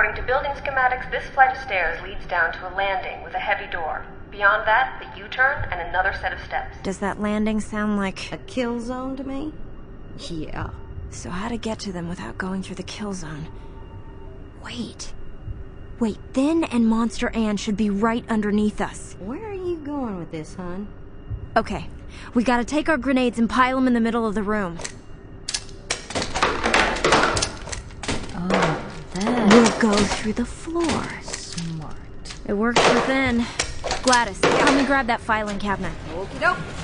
According to building schematics, this flight of stairs leads down to a landing with a heavy door. Beyond that, the U-turn and another set of steps. Does that landing sound like a kill zone to me? Yeah. So how to get to them without going through the kill zone? Wait, Thin and Monster Ann should be right underneath us. Where are you going with this, hon? Okay, we gotta take our grenades and pile them in the middle of the room. Oh, that... We'll go through the floor. Smart. It works for Thin. Gladys, come and grab that filing cabinet. Okie doke.